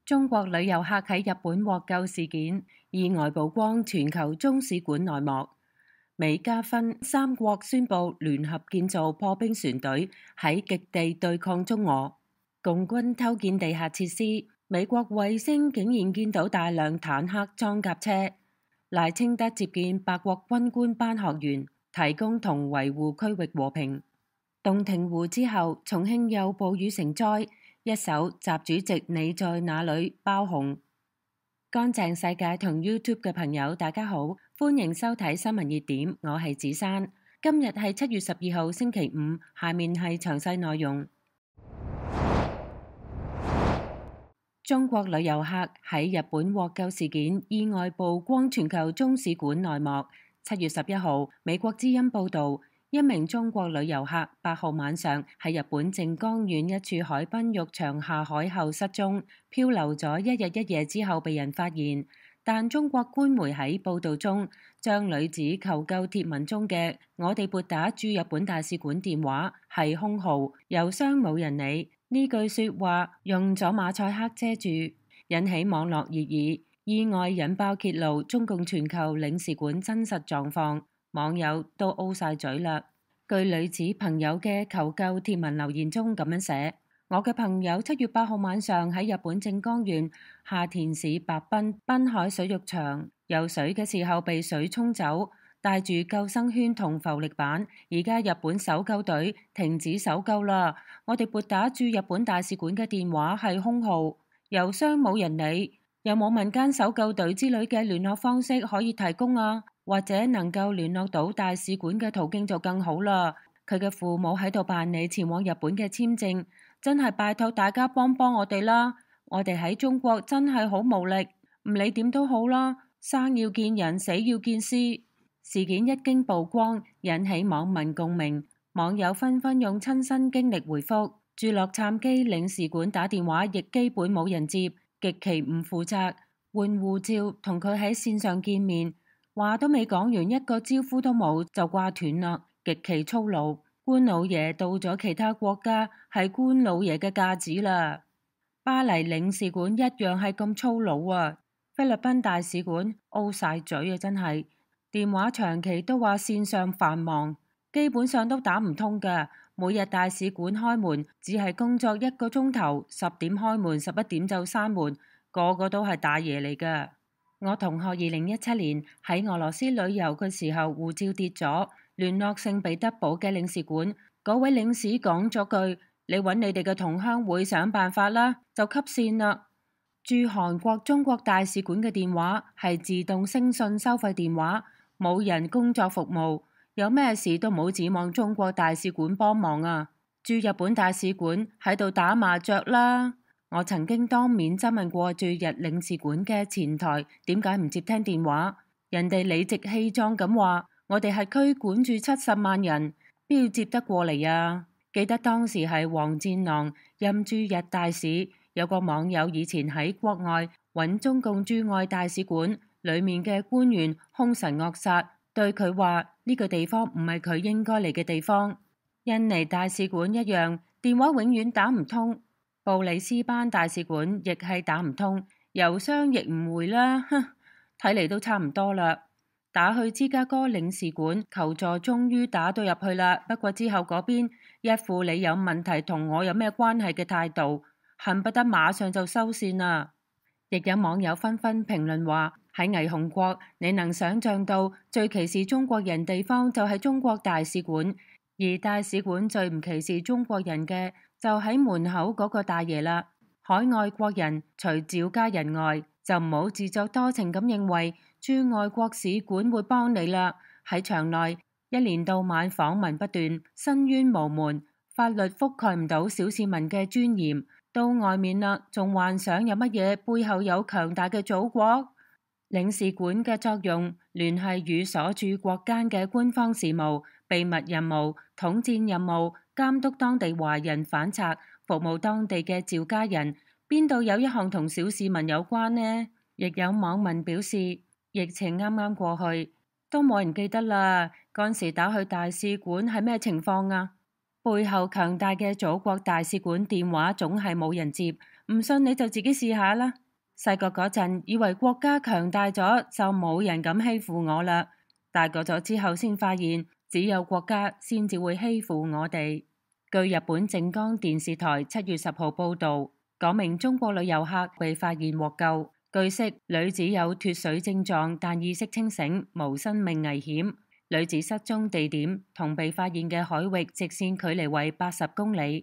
中國旅遊客喺日本獲救事件意外曝光全球中使館內幕。美加芬三國宣布聯合建造破冰船隊，喺極地對抗中俄，共軍偷建地下設施。美國衛星竟然見到大量坦克裝甲車。賴清德接見八國軍官班學員，提供同維護區域和平。洞庭湖之後，重慶又暴雨成災。一首習主席你在哪裏爆紅。乾淨世界同 YouTube 嘅朋友大家好，歡迎收睇新聞熱點，我係子珊。今日係7月12號星期五，下面係詳細內容。中國旅遊客喺日本獲救事件意外曝光全球中使館內幕。7月11號，美國之音報道，一名中國旅遊客8號晚上喺日本靜岡縣一處海濱浴場下海後失蹤，漂流咗一日一夜之後被人發現。但中國官媒喺報導中將女子求救貼文中嘅我哋撥打駐日本大使館電話係空號，郵箱冇人理呢句説話用咗馬賽克遮住，引起網絡熱議。意外引爆揭露中共全球領事館真實狀況。網友都 O 晒嘴啦。據女子朋友嘅求救貼文留言中咁樣寫：我嘅朋友7月8號晚上喺日本靜岡縣下田市白濱海水浴場游水嘅時候被水沖走，帶住救生圈同浮力板。而家日本搜救隊停止搜救啦。我哋撥打駐日本大使館嘅電話係空號，郵箱冇人理。有冇民間搜救隊之類嘅聯絡方式可以提供啊？或者能夠聯絡到大使館嘅途徑就更好啦。佢嘅父母喺度辦理前往日本嘅簽證，真係拜託大家幫幫我哋啦。我哋喺中國真係好無力，唔理點都好啦，生要見人，死要見屍。事件一經曝光，引起網民共鳴，網友紛紛用親身經歷回覆。駐洛杉磯領事館打電話亦基本冇人接，極其唔負責。換護照同佢喺線上見面，話都未講完，一個招呼都冇就掛斷啦，極其粗魯。官老爺到咗其他國家係官老爺嘅架子啦。巴黎領事館一樣係咁粗魯啊。菲律賓大使館 O 晒嘴啊，真係電話長期都話線上繁忙，基本上都打唔通㗎。每日大使館開門只係工作1個鐘頭，10點開門，11點就閂門，個個都係大爺嚟㗎。我同學2017年喺俄羅斯旅遊嘅時候，護照跌咗，聯絡聖彼得堡嘅領事館，嗰位領事講咗句：你揾你哋嘅同鄉會想辦法啦，就吸線啦。駐韓國中國大使館嘅電話係自動聲訊收費電話，冇人工作服務，有咩事都冇指望中國大使館幫忙啊。駐日本大使館喺度打麻雀啦。我曾經當面質問過駐日領事館嘅前台點解唔接聽電話，人哋理直氣壯咁話：我哋係區管住70萬人，邊要接得過嚟啊？記得當時係黃戰狼任駐日大使，有個網友以前喺國外揾中共駐外大使館裡面嘅官員兇神惡煞，對佢話呢個地方唔係佢應該嚟嘅地方。印尼大使館一樣，電話永遠打唔通。布里斯班大使館亦係打唔通，郵箱亦唔回啦。睇嚟都差唔多啦。打去芝加哥領事館求助，終於打到入去啦。不過之後嗰邊一副你有問題同我有咩關係嘅態度，恨不得馬上就收線啦。亦有網友紛紛評論話：喺霓虹國，你能想象到最歧視中國人地方就係中國大使館，而大使館最唔歧視中國人嘅就喺門口嗰個大爺啦。海外國人除趙家人外，就唔好自作多情咁認為駐外國使館會幫你啦。喺場內一年到晚訪問不斷，申冤無門，法律覆蓋唔到小市民嘅尊嚴。到外面啦，仲幻想有乜嘢背後有強大嘅祖國。領事館嘅作用，聯繫與所駐國間嘅官方事務、秘密任務、統戰任務、監督當地華人反賊、服務當地嘅趙家人，邊度有一項同小市民有關呢？亦有網民表示，疫情啱啱過去，都冇人記得啦。嗰時打去大使館係咩情況啊？背後強大嘅祖國大使館電話總係冇人接， 唔信你就自己試下啦。細個嗰陣以為國家強大咗就冇人敢欺負我啦，大個咗之後先發現只有國家先至會欺負我哋。據日本靜岡電視台7月10號報導，嗰名中國女遊客被發現獲救。據悉，女子有脫水症狀，但意識清醒，無生命危險。女子失蹤地點同被發現嘅海域直線距離為80公里。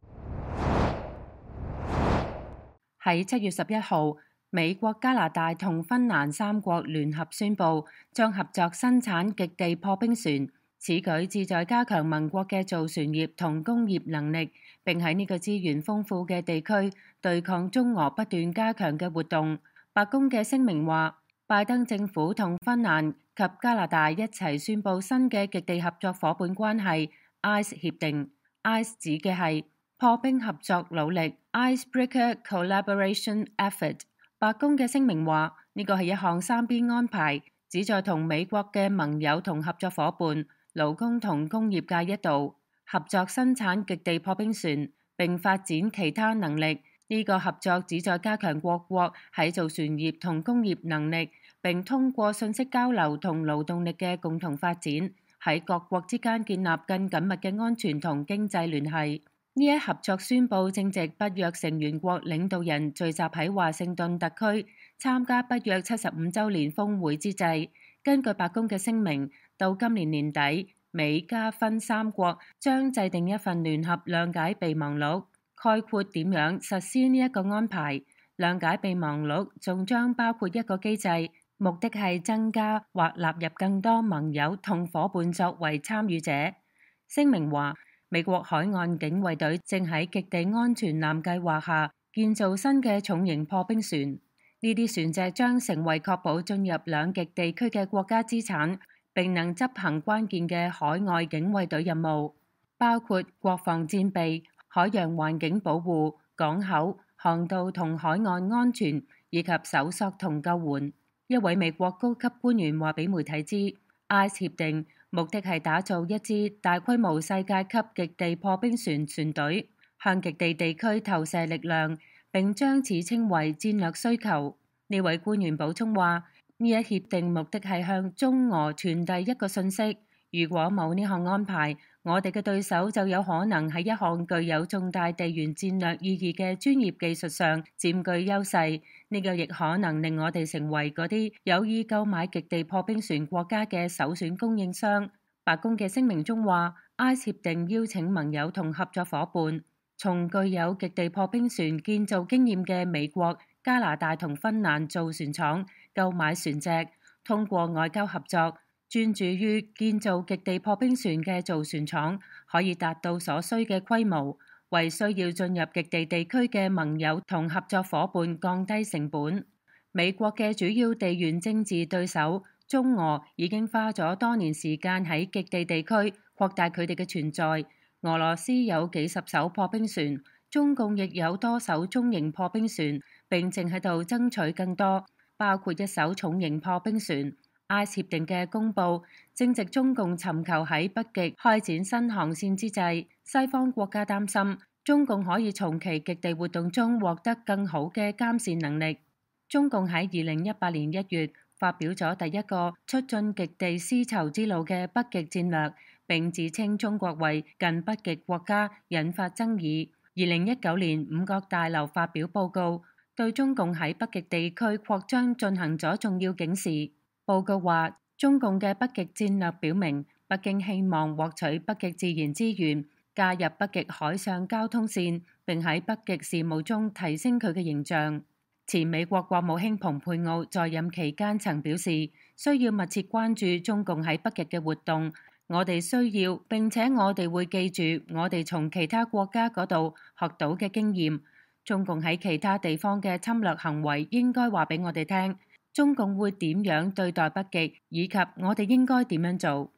喺7月11號，美國、加拿大同芬蘭3國聯合宣布，將合作生產極地破冰船。此舉旨在加強盟國嘅造船業同工業能力，並喺呢個資源豐富嘅地區對抗中俄不斷加強嘅活動。白宮嘅聲明話，拜登政府同芬蘭及加拿大一齊宣布新嘅極地合作伙伴關係 ICE 協定。ICE 指嘅係破冰合作努力 Icebreaker Collaboration Effort。白宮嘅聲明話，呢個係一項三邊安排，旨在同美國嘅盟友同合作伙伴、勞工同工業界一道合作生產極地破冰船，並發展其他能力。呢個合作旨在加強各國喺造船業同工業能力，並通過信息交流同勞動力嘅共同發展，喺各國之間建立更緊密嘅安全同經濟聯繫。呢一合作宣佈正值北約成員國領導人聚集喺華盛頓特區參加北約75週年峰會之際，根據白宮嘅聲明，到今年年底，美加芬3國將制定一份聯合諒解備忘錄，概括點樣實施呢一個安排。諒解備忘錄仲將包括一個機制，目的係增加或納入更多盟友同伙伴作為參與者。聲明話，美國海岸警衛隊正喺極地安全艦計劃下建造新嘅重型破冰船，呢啲船隻將成為確保進入兩極地區嘅國家資產，並能執行關鍵嘅海外警衛隊任務，包括國防戰備、海洋環境保護、港口、航道同海岸安全，以及搜索同救援。一位美國高級官員話俾媒體知，ICE 協定目的係打造一支大規模世界級極地破冰船船隊，向極地地區投射力量，並將此稱為戰略需求。呢位官員補充話，呢一協定目的係向中俄傳遞一個信息：如果冇呢項安排，我哋嘅對手就有可能喺一項具有重大地緣戰略意義嘅專業技術上佔據優勢。呢個亦可能令我哋成為嗰啲有意購買極地破冰船國家嘅首選供應商。白宮嘅聲明中話，ICE 協定邀請盟友同合作伙伴，從具有極地破冰船建造經驗嘅美國、加拿大同芬蘭造船廠購買船隻，通過外交合作，專注於建造極地破冰船嘅造船廠可以達到所需嘅規模，為需要進入極地地區嘅盟友同合作伙伴降低成本。美國嘅主要地緣政治對手中俄已經花咗多年時間喺極地地區擴大佢哋嘅存在。俄羅斯有幾十艘破冰船，中共亦有多艘中型破冰船，並正喺度爭取更多，包括一艘重型破冰船。ICE 協定嘅公佈正值中共尋求喺北極開展新航線之際，西方國家擔心中共可以從其極地活動中獲得更好嘅監視能力。中共喺2018年1月發表咗第一個促進極地絲綢之路嘅北極戰略，並自稱中國為近北極國家，引發爭議。2019年五角大樓發表報告，對中共喺北極地區擴張進行咗重要警示。報告話，中共嘅北極戰略表明，北京希望獲取北極自然資源，加入北極海上交通線，並喺北極事務中提升佢嘅形象。前美國國務卿蓬佩奧在任期間曾表示，需要密切關注中共喺北極嘅活動。我哋需要，並且我哋會記住我哋從其他國家嗰度學到嘅經驗。中共喺其他地方嘅侵略行為應該話俾我哋聽。中共會點樣對待北極，以及我哋應該點樣做？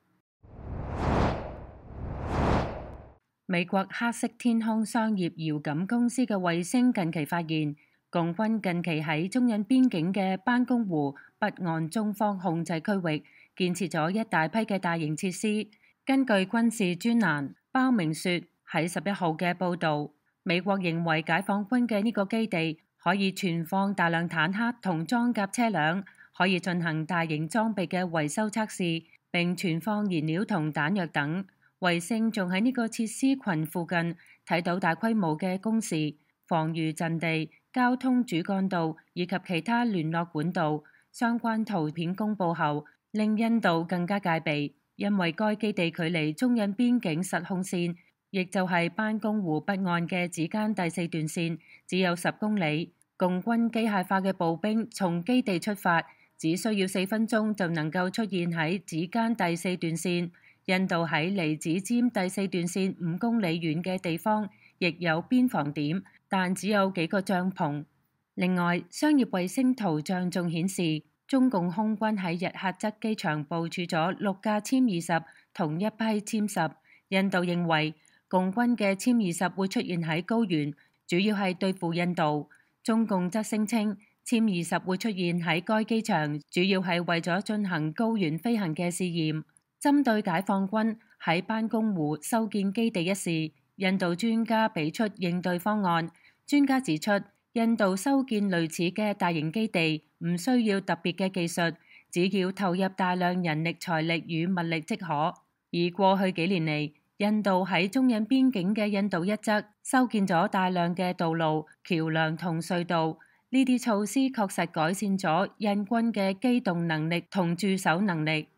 美國黑色天空商業遙感公司嘅衛星近期發現，共軍近期喺中印邊境嘅班公湖北岸中方控制區域建設咗一大批嘅大型設施。根據軍事專欄包明說喺11號嘅報導， 美國認為解放軍嘅呢個基地可以存放大量坦克同裝甲車輛，可以進行大型裝備嘅維修測試，並存放燃料同彈藥等。衛星仲喺呢個設施群附近睇到大規模嘅工事、防禦陣地、交通主幹道以及其他聯絡管道。相關圖片公佈後，令印度更加戒備，因為該基地距離中印邊境實控線，亦就係班公湖北岸嘅指間第四段線，只有10公里。共軍機械化嘅步兵從基地出發，只需要4分鐘就能夠出現喺指間第四段線。印度喺離指尖第四段線5公里遠嘅地方，亦有邊防點，但只有幾個帳篷。另外，商業衛星圖像仲顯示，中共空軍喺日喀則機場部署咗6架殲20同一批殲10。印度認為共軍嘅殲20會出現喺高原，主要係對付印度。中共則聲稱殲20會出現喺該機場，主要係為咗進行高原飛行嘅試驗。針對解放軍喺班公湖修建基地一事，印度專家俾出應對方案。專家指出，印度修建類似嘅大型基地唔需要特別嘅技術，只要投入大量人力財力與物力即可。而過去幾年嚟，印度喺中印邊境嘅印度一側修建咗大量嘅道路、橋梁同隧道，呢啲措施確實改善咗印軍嘅機動能力同駐守能力。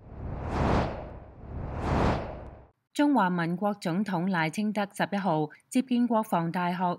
中華民國總統賴清德11號接見國防大學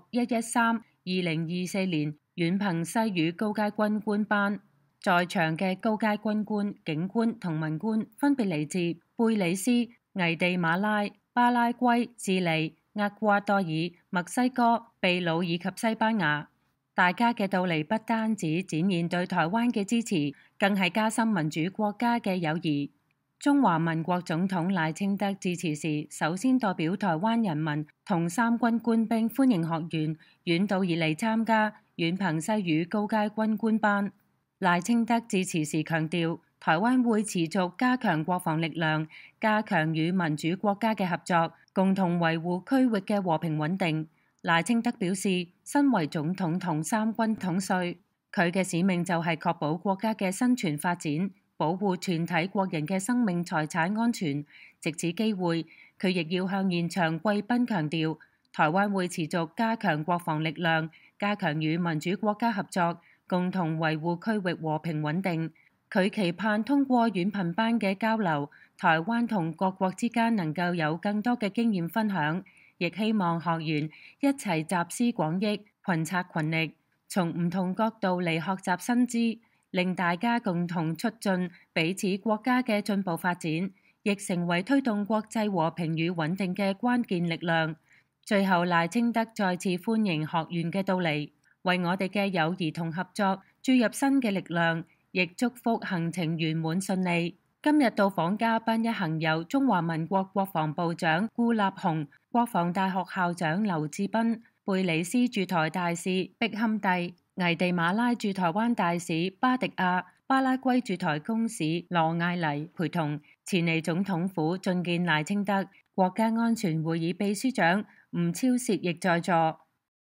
113-2024年遠憑西語高階軍官班，在場嘅高階軍官、警官同文官分別嚟自貝里斯、危地馬拉、巴拉圭、智利、厄瓜多爾、墨西哥、秘魯以及西班牙。大家嘅到嚟不單止展現對台灣嘅支持，更係加深民主國家嘅友誼。中華民國總統賴清德致辭時，首先代表台灣人民同三軍官兵歡迎學員遠道而嚟參加遠憑西語高階軍官班。賴清德致辭時強調，台灣會持續加強國防力量，加強與民主國家嘅合作，共同維護區域嘅和平穩定。賴清德表示，身為總統同三軍統帥，佢嘅使命就係確保國家嘅生存發展，保護全體國人嘅生命財產安全。藉此機會，佢亦要向現場貴賓強調，台灣會持續加強國防力量，加強與民主國家合作，共同維護區域和平穩定。佢期盼通過遠憑班嘅交流，台灣同各國之間能夠有更多嘅經驗分享，亦希望學員一齊集思廣益，群策群力，從唔同角度嚟學習新知，令大家共同促進彼此國家嘅進步發展，亦成為推動國際和平與穩定嘅關鍵力量。最後，賴清德再次歡迎學員嘅到嚟，為我哋嘅友誼同合作注入新嘅力量，亦祝福行程圓滿順利。今日到訪嘉賓一行有中華民國國防部長顧立雄、國防大學校長劉志斌、貝里斯駐台大使碧坎蒂、危地馬拉駐台灣大使巴迪亞、巴拉圭駐台公使羅艾黎陪同，前嚟總統府覲見賴清德。國家安全會議秘書長吳釗燮亦在座。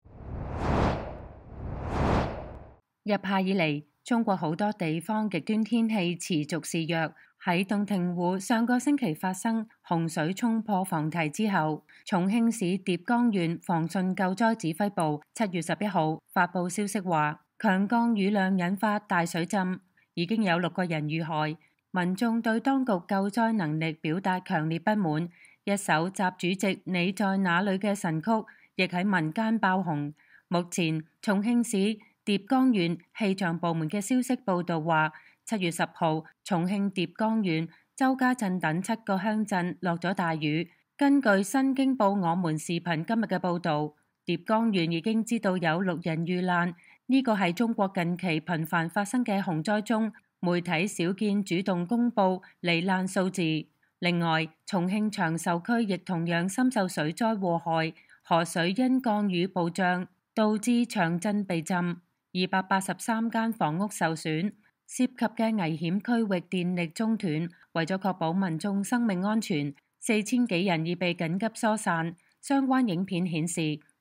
入夏以嚟，中國好多地方極端天氣持續肆虐。喺洞庭湖上個星期發生洪水衝破防堤之後，重慶市疊江縣防汛救災指揮部7月11號發布消息話，強降雨量引發大水浸，已經有6個人遇害。民眾對當局救災能力表達強烈不滿，一首習主席你在哪裏嘅神曲亦喺民間爆紅。目前重慶市疊江縣氣象部門嘅消息報道話，7月10號，重慶疊江縣周家鎮等7個鄉鎮落咗大雨。根據新京報我們視頻今日嘅報導，疊江縣已經知道有6人遇難，呢個係中國近期頻繁發生嘅洪災中，媒體少見主動公佈罹難數字。另外，重慶長壽區亦同樣深受水災禍害，河水因降雨暴漲，導致長鎮被浸。283間房屋受損，涉及嘅危險區域電力中斷，為咗確保民眾生命安全，4000幾人已被緊急疏散。相關影片顯示，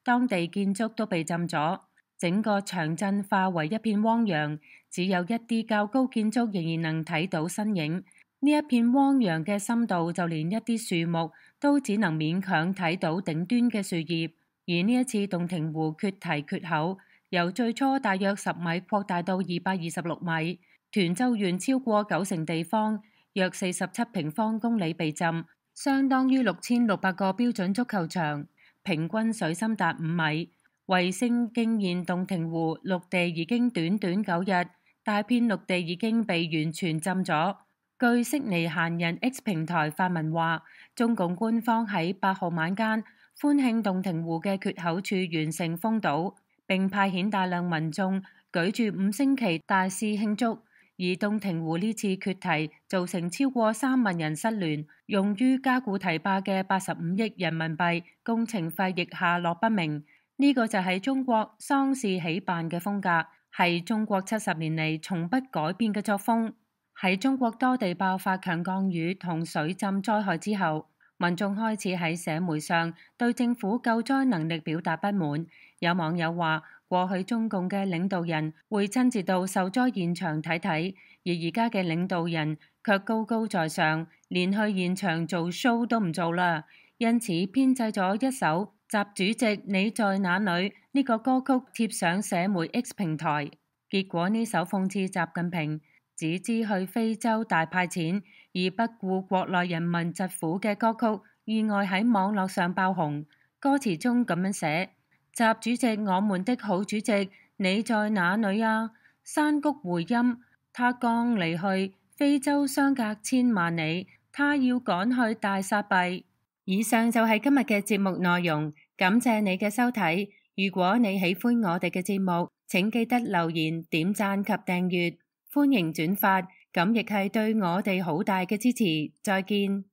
當地建築都被浸咗，整個長鎮化為一片汪洋，只有一啲較高建築仍然能睇到身影。呢一片汪洋嘅深度，就連一啲樹木都只能勉強睇到頂端嘅樹葉。而呢一次洞庭湖決堤缺口，由最初大約10米擴大到226米，涿州縣超過90%地方，約47平方公里被浸，相當於6600個標準足球場，平均水深達5米。衛星驚現洞庭湖陸地已經短短9日，大片陸地已經被完全浸咗。據悉尼閒人 X 平台發文話，中共官方喺8號晚間歡慶洞庭湖嘅缺口處完成封堵，並派遣大量民眾舉住5星旗大肆慶祝。而洞庭湖呢次決堤造成超過3萬人失聯，用於加固堤壩嘅85億人民幣工程費亦下落不明。呢個就係中國喪事喜辦嘅風格，係中國70年嚟從不改變嘅作風。喺中國多地爆發強降雨同水浸災害之後，民眾開始喺社媒上對政府救災能力表達不滿。有網友話，過去中共嘅領導人會親自到受災現場睇睇，而而家嘅領導人卻高高在上，連去現場做 show 都唔做啦。因此編製咗一首《習主席你在哪裏》呢個歌曲貼上社媒 X 平台，結果呢首諷刺習近平只知去非洲大派錢而不顧國內人民疾苦嘅歌曲，意外喺網絡上爆紅。歌詞中咁樣寫：習主席，我們的好主席，你在哪裏啊？山谷回音，他剛離去，非洲相隔千萬里，他要趕去大撒幣。以上就係今日嘅節目內容，感謝你嘅收睇。如果你喜歡我哋嘅節目，請記得留言、點讚及訂閱。歡迎轉發，咁亦係對我哋好大嘅支持。再見。